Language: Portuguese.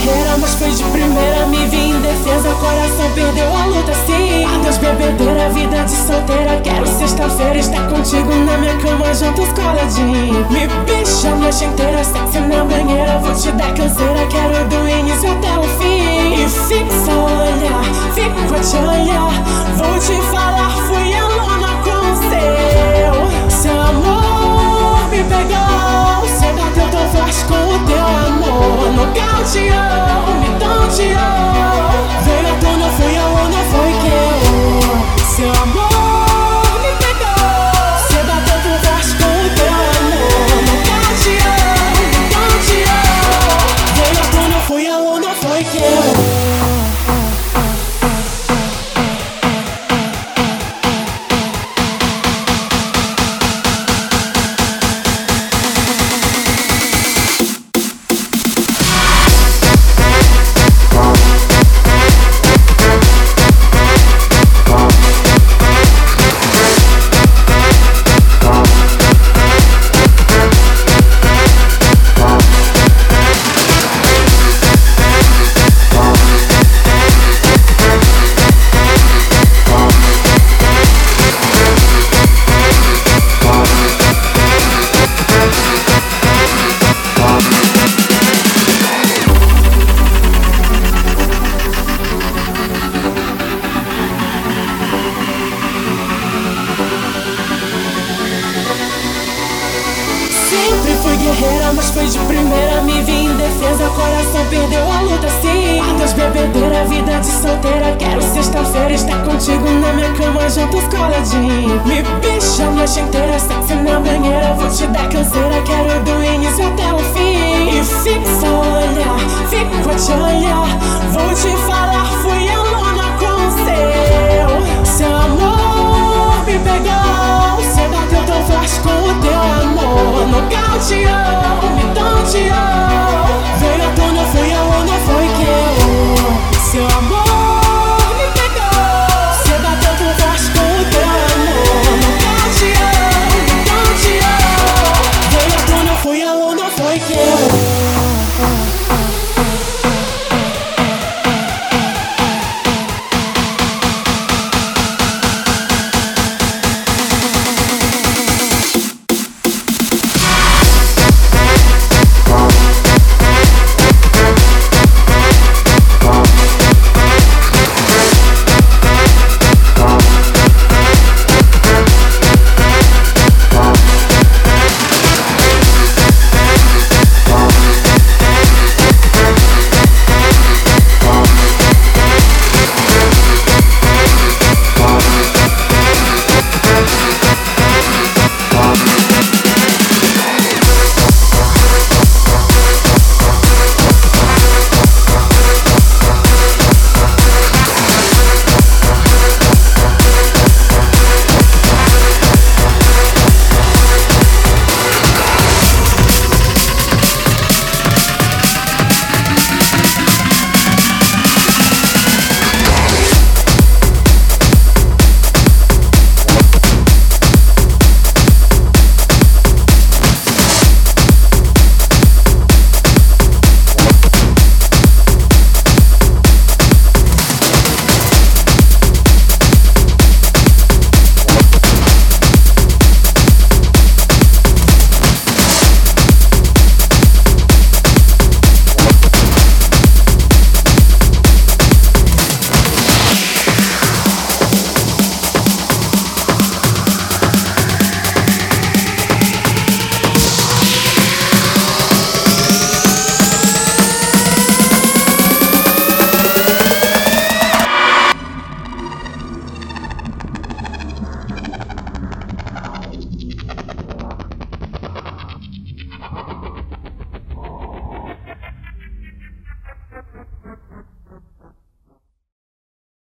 guerreira, mas foi de primeira. Me vi em defesa, coração perdeu a luta sim. Adeus bebedeira, vida de solteira. Quero sexta-feira estar contigo na minha cama juntos coladinho. Me beija a noite inteira, sexy na banheira. Vou te dar canseira, quero do início até o fim. E fixa a olhar, fico a te olhar. Vou te falar, fui aluna com o seu amor me pegou. Você bateu tão forte com o teu amor. Nocauteou, me tonteou. Veio à tona, fui aluna, foi que eu. Seu amor me pegou. Você bateu tão forte com o teu amor. Nocauteou, me tonteou. Veio à tona, fui aluna, foi que eu. Sempre fui guerreira, mas foi de primeira. Me vi em defesa, coração perdeu a luta sim. Adeus bebedeira, vida de solteira. Quero sexta-feira estar contigo na minha cama juntos coladinho. Me beija a noite inteira, sexy na banheira. Vou te dar canseira, quero do início até o fim. E fixa a olhar, fico a te olhar. Vou te falar, fui aluna